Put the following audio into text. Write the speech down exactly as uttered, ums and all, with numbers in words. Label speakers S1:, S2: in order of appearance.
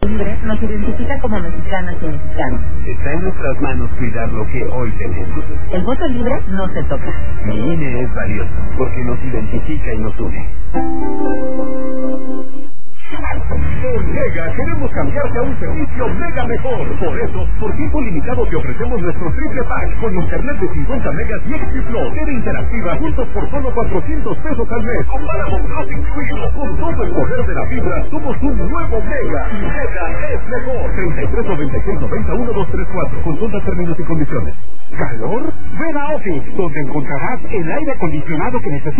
S1: Libre nos identifica como mexicanas y mexicanos.
S2: Está en nuestras manos cuidar lo que hoy tenemos.
S1: El voto libre no se toca.
S2: Mi I N E es valioso porque nos identifica y nos une.
S3: En Mega queremos cambiarte a un servicio mega mejor. Por eso, por tiempo limitado te ofrecemos nuestro triple pack con internet de cincuenta megas y X Plus, T V interactiva juntos por solo cuatrocientos pesos al mes. Con Paramount Plus incluido. Con todo el poder de la fibra, somos un nuevo Mega. Y Mega es mejor. treinta y tres noventa y seis noventa uno dos tres cuatro. Consulta términos y condiciones.
S4: ¿Calor? Ven a Office, donde encontrarás el aire acondicionado que necesitas.